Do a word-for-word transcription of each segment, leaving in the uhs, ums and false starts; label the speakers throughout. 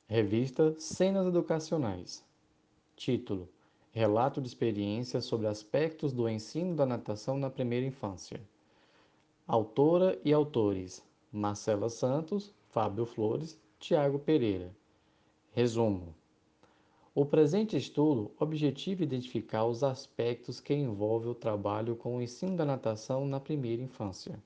Speaker 1: Revista Cenas Educacionais. Título: Relato de experiências sobre aspectos do ensino da natação na primeira infância. Autora e autores: Marcela Santos, Fábio Flores, Tiago Pereira. Resumo: o presente estudo objetiva identificar os aspectos que envolvem o trabalho com o ensino da natação na primeira infância.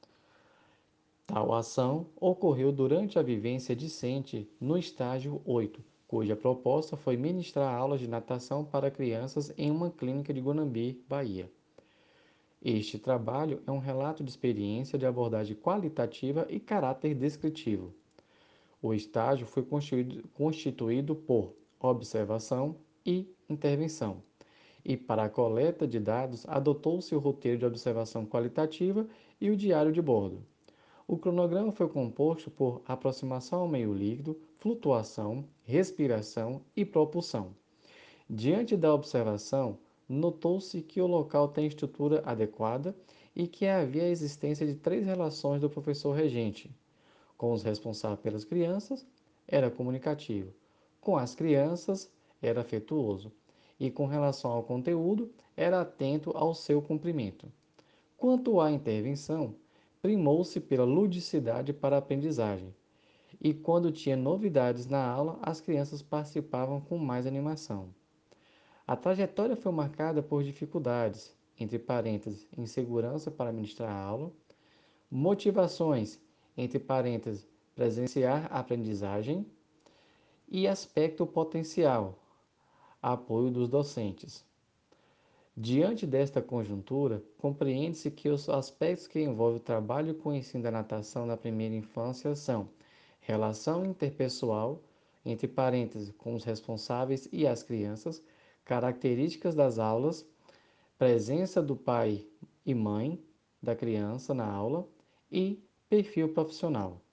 Speaker 1: Tal ação ocorreu durante a vivência discente no estágio oito, cuja proposta foi ministrar aulas de natação para crianças em uma clínica de Guanambi, Bahia. Este trabalho é um relato de experiência de abordagem qualitativa e caráter descritivo. O estágio foi constituído, constituído por observação e intervenção, e para a coleta de dados adotou-se o roteiro de observação qualitativa e o diário de bordo. O cronograma foi composto por aproximação ao meio líquido, flutuação, respiração e propulsão. Diante da observação, notou-se que o local tem estrutura adequada e que havia a existência de três relações do professor regente. Com os responsáveis pelas crianças, era comunicativo. Com as crianças, era afetuoso. E com relação ao conteúdo, era atento ao seu cumprimento. Quanto à intervenção, primou-se pela ludicidade para a aprendizagem. E quando tinha novidades na aula, as crianças participavam com mais animação. A trajetória foi marcada por dificuldades, entre parênteses, insegurança para ministrar a aula, motivações, entre parênteses, presenciar a aprendizagem e aspecto potencial, apoio dos docentes. Diante desta conjuntura, compreende-se que os aspectos que envolvem o trabalho com o ensino da natação na primeira infância são relação interpessoal, entre parênteses, com os responsáveis e as crianças, características das aulas, presença do pai e mãe da criança na aula e perfil profissional.